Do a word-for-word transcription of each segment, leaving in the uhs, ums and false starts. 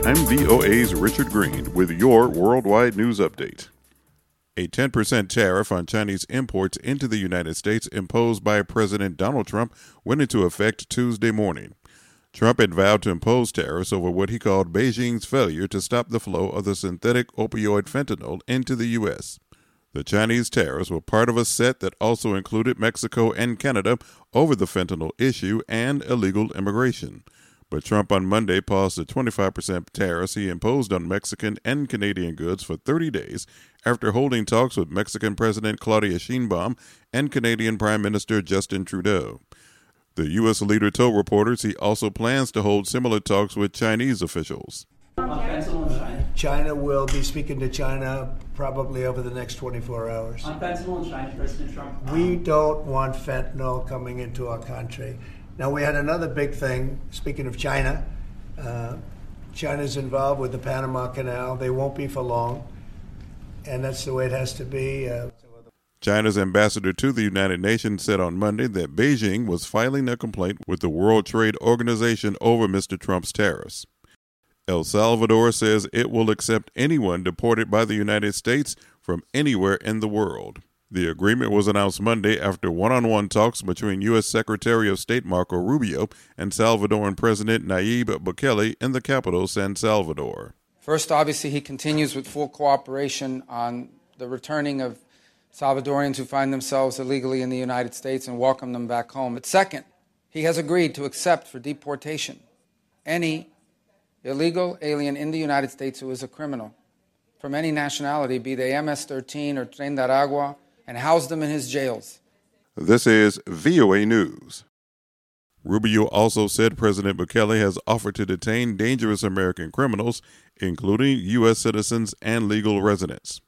I'm V O A's Richard Green with your Worldwide News Update. A ten percent tariff on Chinese imports into the United States imposed by President Donald Trump went into effect Tuesday morning. Trump had vowed to impose tariffs over what he called Beijing's failure to stop the flow of the synthetic opioid fentanyl into the U S. The Chinese tariffs were part of a set that also included Mexico and Canada over the fentanyl issue and illegal immigration. But Trump on Monday paused the twenty-five percent tariffs he imposed on Mexican and Canadian goods for thirty days after holding talks with Mexican President Claudia Sheinbaum and Canadian Prime Minister Justin Trudeau. The U S leader told reporters he also plans to hold similar talks with Chinese officials. China will be speaking to China probably over the next twenty-four hours. On fentanyl in China, President Trump. We don't want fentanyl coming into our country. Now, we had another big thing, speaking of China. Uh, China's involved with the Panama Canal. They won't be for long, and that's the way it has to be. Uh, China's ambassador to the United Nations said on Monday that Beijing was filing a complaint with the World Trade Organization over Mister Trump's tariffs. El Salvador says it will accept anyone deported by the United States from anywhere in the world. The agreement was announced Monday after one-on-one talks between U S. Secretary of State Marco Rubio and Salvadoran President Nayib Bukele in the capital, San Salvador. First, obviously, he continues with full cooperation on the returning of Salvadorians who find themselves illegally in the United States and welcome them back home. But second, he has agreed to accept for deportation any illegal alien in the United States who is a criminal from any nationality, be they M S thirteen or Tren de Aragua, and house them in his jails. This is V O A News. Rubio also said President Bukele has offered to detain dangerous American criminals, including U S citizens and legal residents.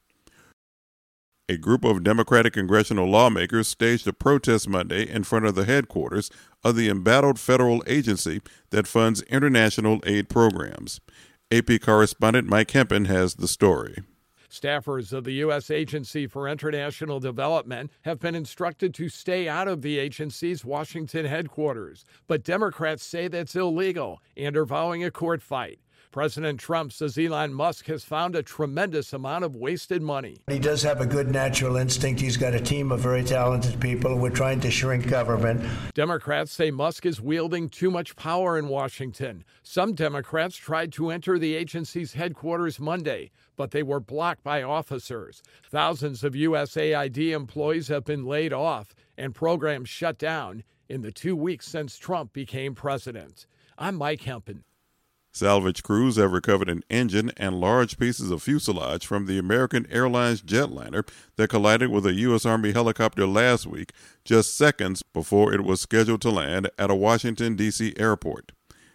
A group of Democratic congressional lawmakers staged a protest Monday in front of the headquarters of the embattled federal agency that funds international aid programs. A P correspondent Mike Hempen has the story. Staffers of the U S. Agency for International Development have been instructed to stay out of the agency's Washington headquarters, but Democrats say that's illegal and are vowing a court fight. President Trump says Elon Musk has found a tremendous amount of wasted money. He does have a good natural instinct. He's got a team of very talented people. We're trying to shrink government. Democrats say Musk is wielding too much power in Washington. Some Democrats tried to enter the agency's headquarters Monday, but they were blocked by officers. Thousands of U S A I D employees have been laid off and programs shut down in the two weeks since Trump became president. I'm Mike Hempen. Salvage crews have recovered an engine and large pieces of fuselage from the American Airlines jetliner that collided with a U S. Army helicopter last week, just seconds before it was scheduled to land at a Washington, D C airport.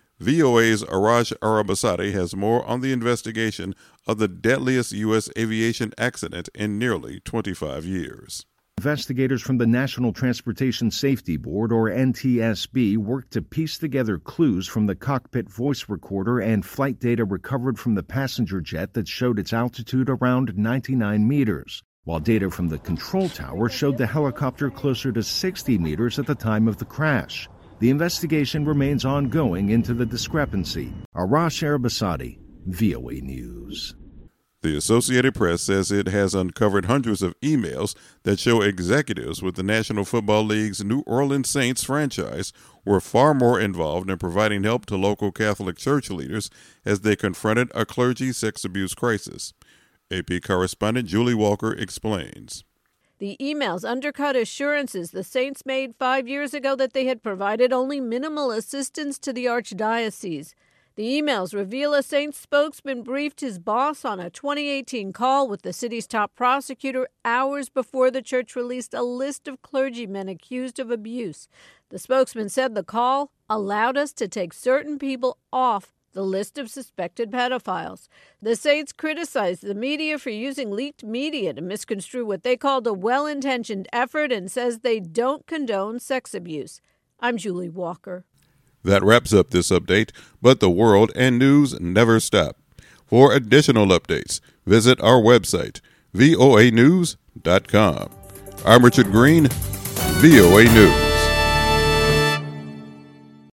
V O A's Arash Arabasadi has more on the investigation of the deadliest U S aviation accident in nearly twenty-five years. Investigators from the National Transportation Safety Board, or N T S B, worked to piece together clues from the cockpit voice recorder and flight data recovered from the passenger jet that showed its altitude around ninety-nine meters, while data from the control tower showed the helicopter closer to sixty meters at the time of the crash. The investigation remains ongoing into the discrepancy. Arash Arabasadi, V O A News. The Associated Press says it has uncovered hundreds of emails that show executives with the National Football League's New Orleans Saints franchise were far more involved in providing help to local Catholic church leaders as they confronted a clergy sex abuse crisis. A P correspondent Julie Walker explains. The emails undercut assurances the Saints made five years ago that they had provided only minimal assistance to the archdiocese. The emails reveal a Saints spokesman briefed his boss on a twenty eighteen call with the city's top prosecutor hours before the church released a list of clergymen accused of abuse. The spokesman said the call allowed us to take certain people off the list of suspected pedophiles. The Saints criticized the media for using leaked media to misconstrue what they called a well-intentioned effort and says they don't condone sex abuse. I'm Julie Walker. That wraps up this update, but the world and news never stop. For additional updates, visit our website, V O A news dot com. I'm Richard Green, V O A News.